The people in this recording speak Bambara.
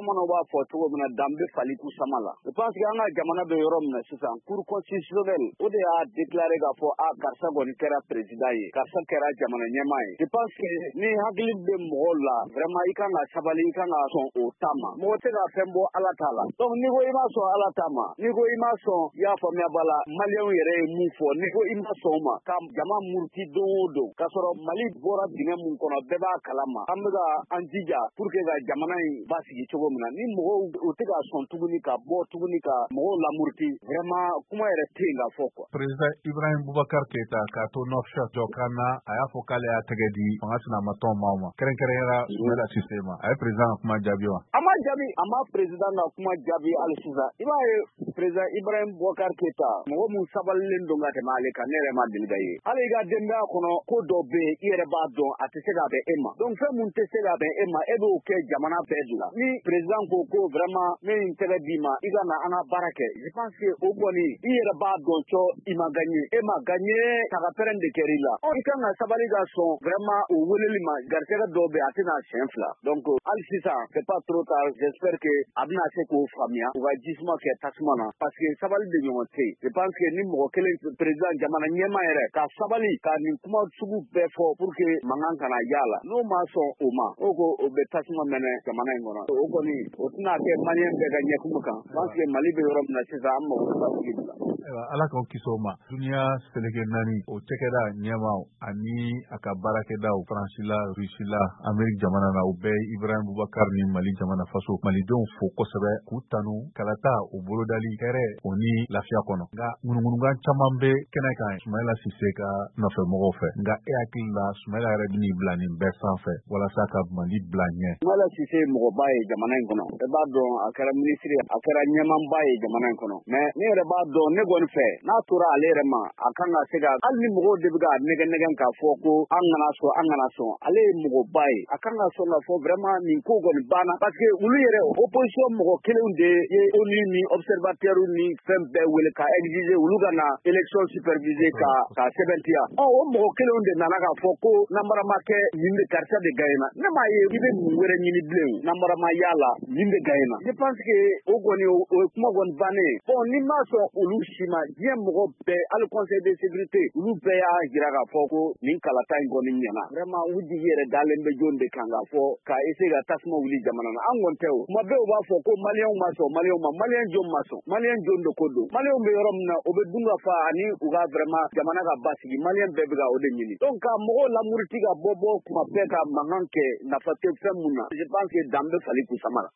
bamananw b'a fɔ cogo min na danbe fali kusama la. Je pense que an ka jamana bɛ yɔrɔ min na sisan cour constitutionnelle o de y'a déclaré k'a fɔ karisa kɔni kɛra président ye, karisa kɛra jamana ɲɛmaa ye. Je pense que ni hakili bɛ mɔgɔw la vraiment i kan ka sabali, i kan ka sɔn o ta ma. Mɔgɔ tɛ ka fɛn bɔ Ala ta la. Donc ni ko i ma sɔn Ala ta ma, ni ko i ma sɔn i y'a faamuya bala maliyɛnw yɛrɛ ye mun fɔ, ni ko i ma sɔn o ma ka jama muruti don o don k'a sɔrɔ Mali bɔra dingɛ mun kɔnɔ bɛɛ b'a kalama. An bɛ ka an jija pour que ka jamana in basigi cogo min na. Ni mɔgɔw u tɛ ka sɔn tuguni ka bɔ tuguni ka mɔgɔw lamuruti vraiment kuma yɛrɛ tɛ yen ka fɔ quoi. Président Ibrahim Boubacar Keita k'a to Nouakchott jɔ kan na a y'a fɔ k'ale y'a tɛgɛ di fanga sinamatɔn maaw ma kɛrɛnkɛrɛnyara Soumaïla Cissé ma. A ye président ka kuma jaabi wa? A ma jaabi, a ma président ka kuma jaabi hali sisan. I b'a ye président Ibrahim Boubacar Keita mɔgɔ mun sabalilen don ka tɛmɛ ale kan ne yɛrɛ ma deli ka ye. Hali i ka denbaya kɔnɔ ko dɔ bɛ yen i yɛrɛ b'a dɔn a tɛ se ka bɛn e ma. Donc fɛn mun tɛ se ka bɛn e ma e b'o kɛ jamana bɛɛ de la. Ni président ko vraiment ne ye n tɛgɛ d'i ma i ka na an ka baara kɛ. Je pense que o kɔni i yɛrɛ b'a dɔn cɔ i ma gagné. E ma gagné tagapɛrɛn de kɛr'i la. I kan ka sabali ka sɔn vraiment o weleli ma garisɛgɛ dɔw bɛ a tɛna siɲɛ fila. Donc hali sisan c'est pas trop tard. J'espère que a bɛna se k'o faamuya u ka jisuma kɛ tasuma na parce que sabali de ɲɔgɔn tɛ yen. Je pense que ni mɔgɔ kelen président jamana ɲɛmaa yɛrɛ ka sabali ka nin kuma sugu bɛɛ fɔ pour que mankan kana y'a la. N'o ma sɔn o ma o ko o bɛ tasuma mɛnɛ jamana in kɔnɔ. O kɔni o tɛna kɛ maliyɛn bɛɛ ka ɲɛkumu kan. Parce que Mali bɛ yɔrɔ min na sisan an mago bɛ basigi de la. Ayiwa Ala k'aw kisi o ma. Duniya seleke naani o cɛkɛda ɲɛmaaw ani a ka baarakɛdaw Faransi la, Rusi la, Amérique jamana na u bɛɛ Ibrahim Boubacar ni Mali jamana faso malidenw fo kosɛbɛ k'u tanu kalata u bolodali hɛrɛ o ni lafiya kɔnɔ. Nka ŋunuŋunukan caman bɛ kɛnɛ kan Soumaïla Cissé ka nɔfɛmɔgɔw fɛ. Nka e hakili la Soumaïla yɛrɛ bɛ n'i bila nin bɛɛ sanfɛ walasa ka Mali bila ɲɛ. Soumaïla Cissé ye mɔgɔba ye jamana in kɔnɔ. E b'a dɔn a kɛra ministre a kɛra ɲɛmaaba ye jamana in kɔnɔ. Mais ne yɛrɛ b'a dɔn ne kɔni fɛ n'a tora ale yɛrɛ ma a kan ka se ka hali ni mɔgɔw de bɛ ka nɛgɛ k'a fɔ ko an kana sɔn ale ye mɔgɔba ye a kan ka sɔn ka fɔ vraiment nin ko kɔni banna parce que olu yɛrɛ opposition mɔgɔ kelenw de ye ONU ni observateur ni fɛn bɛɛ wele ka exiger olu ka na élection supervisée ka sɛbɛntiya. O mɔgɔ kelenw de nana k'a fɔ ko namara ma kɛ nin de karisa de gagné. Ne m'a ye i bɛ mun wɛrɛ ɲini bilen namara ma y'a la nin de gagné. Je pense que o kɔni o ye kuma kɔni bannen. Bon ni m'a sɔn olu si ma diɲɛ mɔgɔ bɛɛ hali conseil de sécurité olu bɛɛ y'a jira k'a fɔ ko nin kalata in kɔni ɲɛna. Vraiment u jigi yɛrɛ dalen bɛ jɔn de kan k'a fɔ ka essayer ka tasuma wuli jamana na. An kɔni tɛ o. Kuma bɛɛ u b'a fɔ ko maliyɛnw ma sɔn maliyɛn jɔn ma sɔn maliyɛn jɔn de ko don. Maliyɛnw bɛ yɔrɔ min na o bɛ dun ka fa ani u ka vraiment jamana ka basigi maliyɛn bɛɛ bɛ ka o de ɲini. Donc ka mɔgɔw lamuriti ka bɔ kuma bɛɛ ka mankan kɛ nafa tɛ fɛn mun na. Je pense que danbe fali kusama la.